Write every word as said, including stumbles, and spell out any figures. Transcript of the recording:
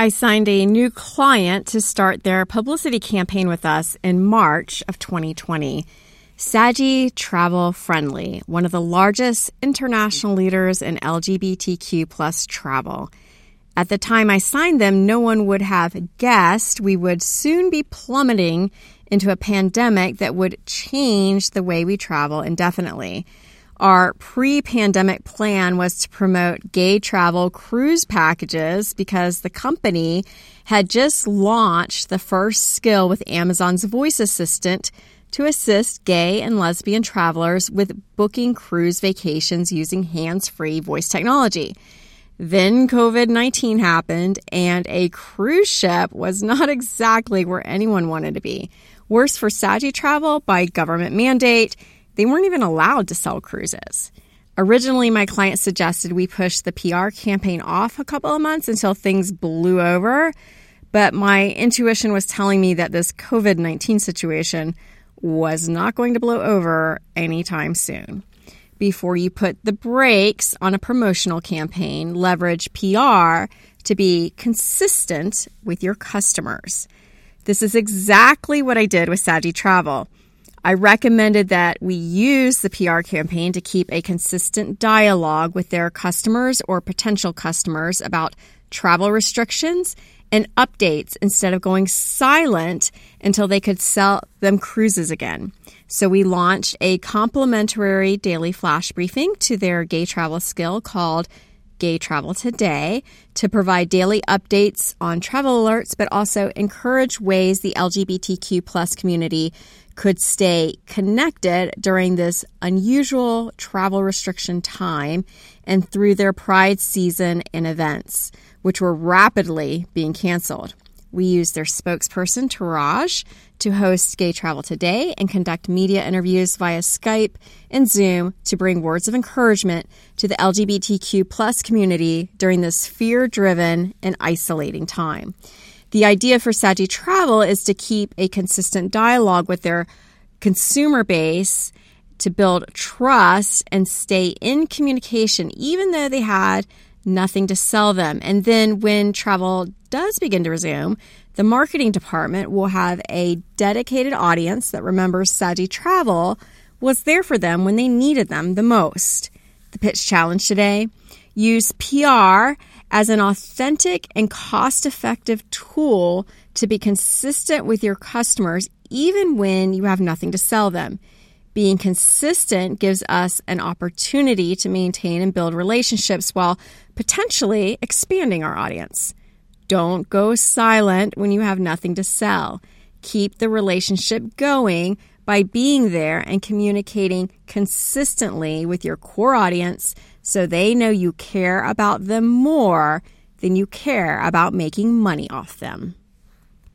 I signed a new client to start their publicity campaign with us in March of twenty twenty. Saji Travel Friendly, one of the largest international leaders in L G B T Q plus travel. At the time I signed them, no one would have guessed we would soon be plummeting into a pandemic that would change the way we travel indefinitely. Our pre-pandemic plan was to promote gay travel cruise packages because the company had just launched the first skill with Amazon's voice assistant to assist gay and lesbian travelers with booking cruise vacations using hands-free voice technology. Then covid nineteen happened, and a cruise ship was not exactly where anyone wanted to be. Worse for Saji Travel, by government mandate, they weren't even allowed to sell cruises. Originally, my client suggested we push the P R campaign off a couple of months until things blew over, but my intuition was telling me that this covid nineteen situation was not going to blow over anytime soon. Before you put the brakes on a promotional campaign, leverage P R to be consistent with your customers. This is exactly what I did with Saji Travel. I recommended that we use the P R campaign to keep a consistent dialogue with their customers or potential customers about travel restrictions and updates instead of going silent until they could sell them cruises again. So we launched a complimentary daily flash briefing to their gay travel skill called Gay Travel Today to provide daily updates on travel alerts, but also encourage ways the L G B T Q plus community could stay connected during this unusual travel restriction time and through their Pride season and events, which were rapidly being canceled. We used their spokesperson, Taraj, to host Gay Travel Today and conduct media interviews via Skype and Zoom to bring words of encouragement to the L G B T Q plus community during this fear-driven and isolating time. The idea for Saji Travel is to keep a consistent dialogue with their consumer base to build trust and stay in communication, even though they had nothing to sell them. And then when travel does begin to resume, the marketing department will have a dedicated audience that remembers Saji Travel was there for them when they needed them the most. The pitch challenge today: use P R as an authentic and cost-effective tool to be consistent with your customers even when you have nothing to sell them. Being consistent gives us an opportunity to maintain and build relationships while potentially expanding our audience. Don't go silent when you have nothing to sell. Keep the relationship going by being there and communicating consistently with your core audience so they know you care about them more than you care about making money off them.